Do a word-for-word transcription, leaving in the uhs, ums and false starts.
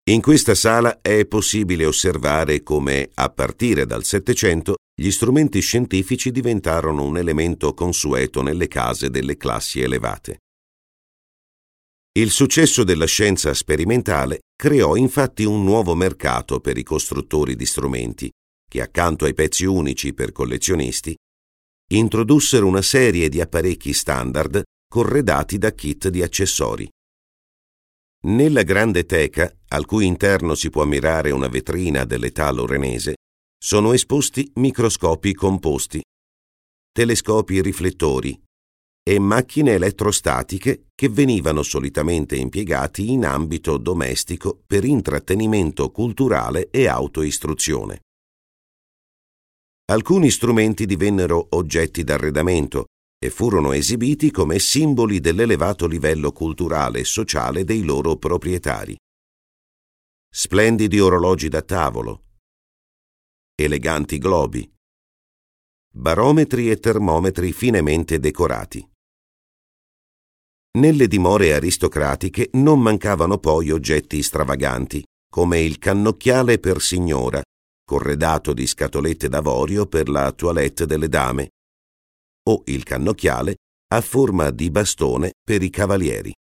In questa sala è possibile osservare come, a partire dal Settecento, gli strumenti scientifici diventarono un elemento consueto nelle case delle classi elevate. Il successo della scienza sperimentale creò infatti un nuovo mercato per i costruttori di strumenti, che accanto ai pezzi unici per collezionisti, introdussero una serie di apparecchi standard corredati da kit di accessori. Nella grande teca, al cui interno si può ammirare una vetrina dell'età lorenese, sono esposti microscopi composti, telescopi riflettori e macchine elettrostatiche che venivano solitamente impiegati in ambito domestico per intrattenimento culturale e autoistruzione. Alcuni strumenti divennero oggetti d'arredamento e furono esibiti come simboli dell'elevato livello culturale e sociale dei loro proprietari. Splendidi orologi da tavolo, eleganti globi, barometri e termometri finemente decorati. Nelle dimore aristocratiche non mancavano poi oggetti stravaganti, come il cannocchiale per signora, corredato di scatolette d'avorio per la toilette delle dame, o il cannocchiale a forma di bastone per i cavalieri.